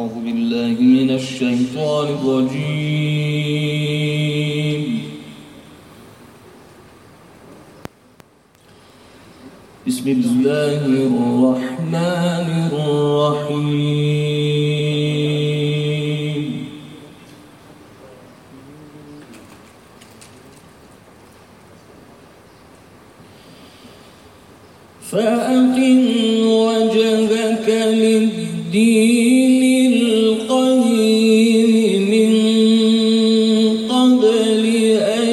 أعوذ بالله من الشيطان الرجيم. بسم الله الرحمن الرحيم. فأقم وجهك للدين القيم من قبل أن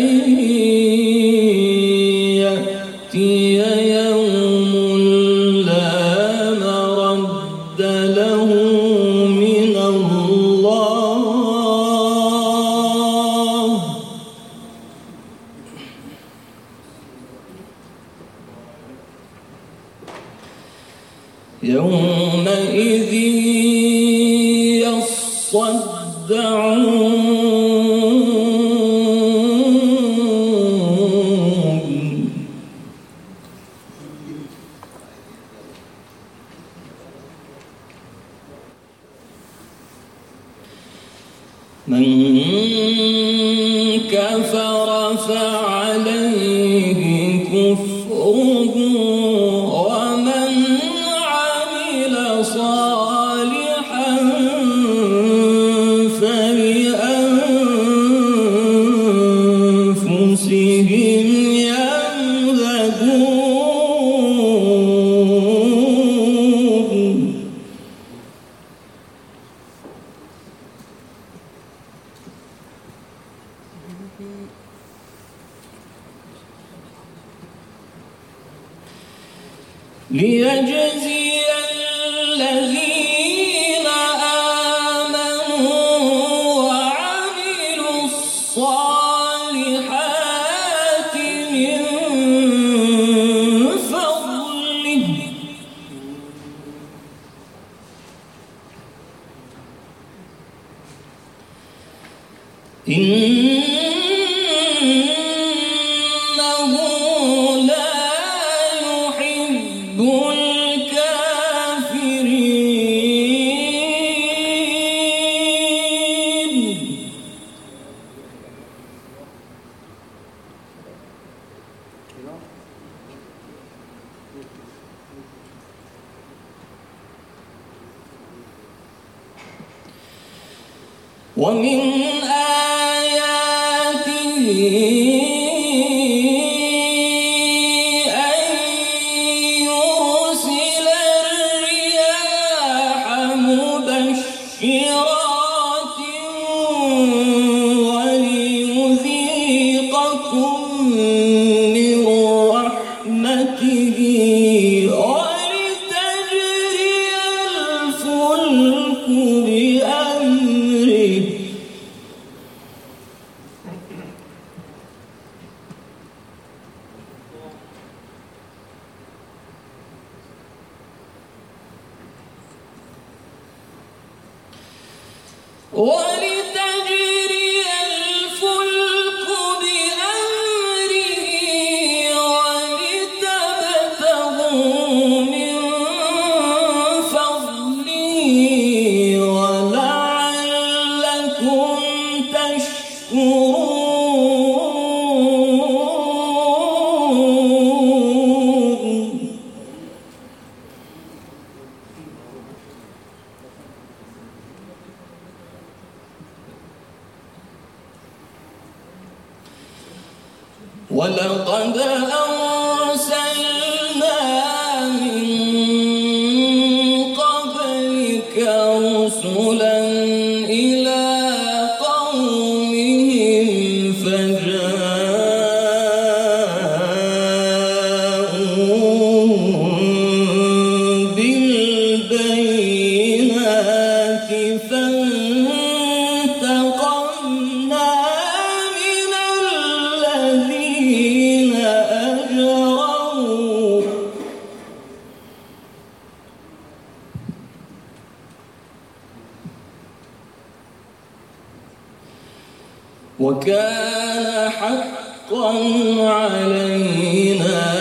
يأتي يوم لا مرد له من الله يومئذ يصدعون من كفر فعليه كفره ومن عمل صالحا فلأنفسهم يمهدون ليجزي الذين آمنوا وعملوا الصالحات من فضله إنه لا يحب الكافرين ومن آياته أن يرسل الرياح مبشرات وليذيقكم من رحمته ولتجري الفلك بأمره ولتبتغوا من فضله ولعلكم تشكرون ولقد أرسلنا من قبلك رسلا إلى قومهم فجاءوهم بالبينات فانتقمنا من الذين أجرموا وكان حقا علينا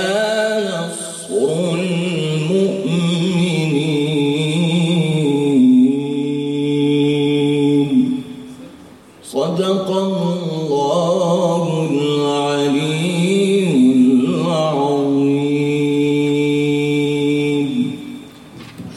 نصر المؤمنين صدق الله العظيم.